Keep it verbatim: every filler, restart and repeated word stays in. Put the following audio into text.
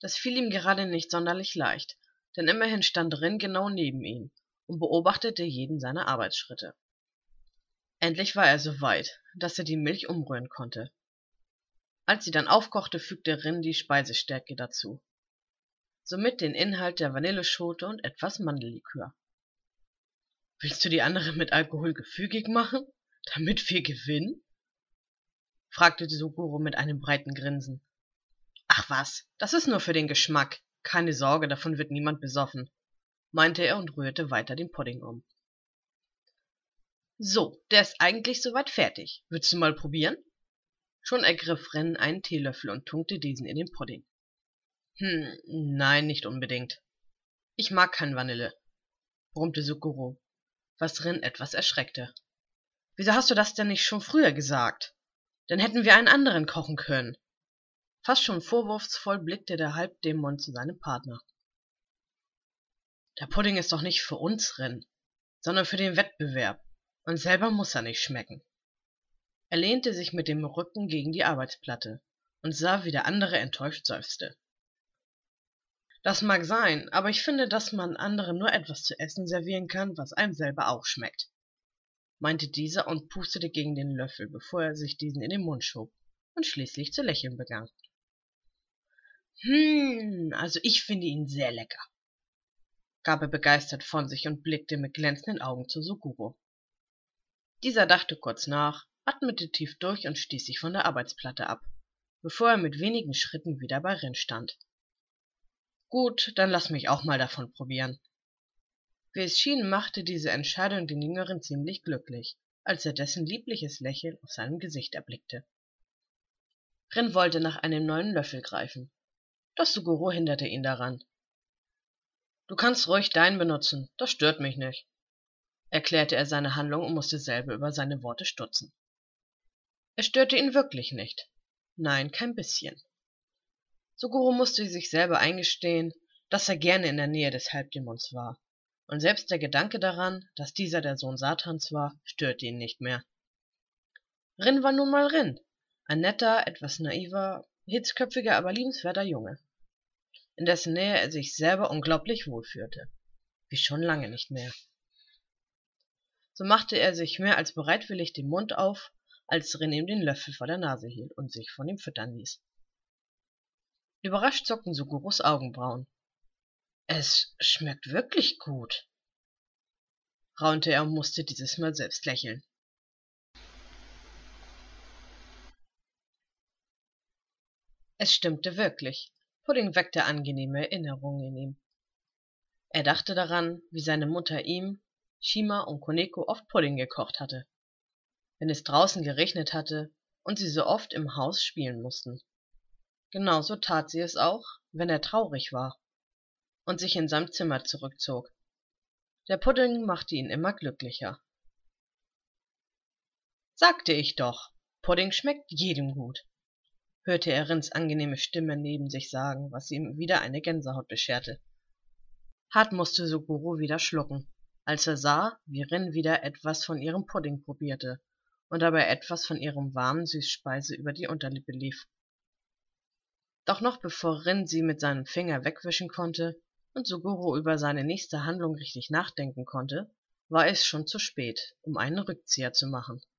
Das fiel ihm gerade nicht sonderlich leicht, denn immerhin stand Rin genau neben ihm und beobachtete jeden seiner Arbeitsschritte. Endlich war er so weit, dass er die Milch umrühren konnte. Als sie dann aufkochte, fügte Rin die Speisestärke dazu, somit den Inhalt der Vanilleschote und etwas Mandellikör. »Willst du die andere mit Alkohol gefügig machen, damit wir gewinnen?« fragte Suguro mit einem breiten Grinsen. »Ach was, das ist nur für den Geschmack. Keine Sorge, davon wird niemand besoffen«, meinte er und rührte weiter den Pudding um. »So, der ist eigentlich soweit fertig. Willst du mal probieren?« Schon ergriff Rin einen Teelöffel und tunkte diesen in den Pudding. »Hm, nein, nicht unbedingt. Ich mag kein Vanille«, brummte Suguro, was Rin etwas erschreckte. »Wieso hast du das denn nicht schon früher gesagt? Dann hätten wir einen anderen kochen können.« Fast schon vorwurfsvoll blickte der Halbdämon zu seinem Partner. »Der Pudding ist doch nicht für uns, Rin, sondern für den Wettbewerb, und selber muss er nicht schmecken.« Er lehnte sich mit dem Rücken gegen die Arbeitsplatte und sah, wie der andere enttäuscht seufzte. »Das mag sein, aber ich finde, dass man anderen nur etwas zu essen servieren kann, was einem selber auch schmeckt«, meinte dieser und pustete gegen den Löffel, bevor er sich diesen in den Mund schob und schließlich zu lächeln begann. »Hm, also ich finde ihn sehr lecker«, gab er begeistert von sich und blickte mit glänzenden Augen zu Suguro. Dieser dachte kurz nach, atmete tief durch und stieß sich von der Arbeitsplatte ab, bevor er mit wenigen Schritten wieder bei Rin stand. »Gut, dann lass mich auch mal davon probieren.« Wie es schien, machte diese Entscheidung den Jüngeren ziemlich glücklich, als er dessen liebliches Lächeln auf seinem Gesicht erblickte. Rin wollte nach einem neuen Löffel greifen, doch Suguro hinderte ihn daran. »Du kannst ruhig deinen benutzen, das stört mich nicht«, erklärte er seine Handlung und musste selber über seine Worte stutzen. Es störte ihn wirklich nicht. Nein, kein bisschen. Suguro musste sich selber eingestehen, dass er gerne in der Nähe des Halbdämons war, und selbst der Gedanke daran, dass dieser der Sohn Satans war, störte ihn nicht mehr. Rin war nun mal Rin, ein netter, etwas naiver, hitzköpfiger, aber liebenswerter Junge, in dessen Nähe er sich selber unglaublich wohlfühlte, wie schon lange nicht mehr. So machte er sich mehr als bereitwillig den Mund auf, als Rin ihm den Löffel vor der Nase hielt und sich von ihm füttern ließ. Überrascht zuckten Suguros Augenbrauen. »Es schmeckt wirklich gut«, raunte er und musste dieses Mal selbst lächeln. Es stimmte wirklich. Pudding weckte angenehme Erinnerungen in ihm. Er dachte daran, wie seine Mutter ihm, Shima und Koneko oft Pudding gekocht hatte, wenn es draußen geregnet hatte und sie so oft im Haus spielen mussten. Genauso tat sie es auch, wenn er traurig war und sich in sein Zimmer zurückzog. Der Pudding machte ihn immer glücklicher. »Sagte ich doch, Pudding schmeckt jedem gut«, hörte er Rins angenehme Stimme neben sich sagen, was ihm wieder eine Gänsehaut bescherte. Hart musste Suguro wieder schlucken, als er sah, wie Rin wieder etwas von ihrem Pudding probierte und dabei etwas von ihrem warmen Süßspeise über die Unterlippe lief. Doch noch bevor Rin sie mit seinem Finger wegwischen konnte und Suguro über seine nächste Handlung richtig nachdenken konnte, war es schon zu spät, um einen Rückzieher zu machen.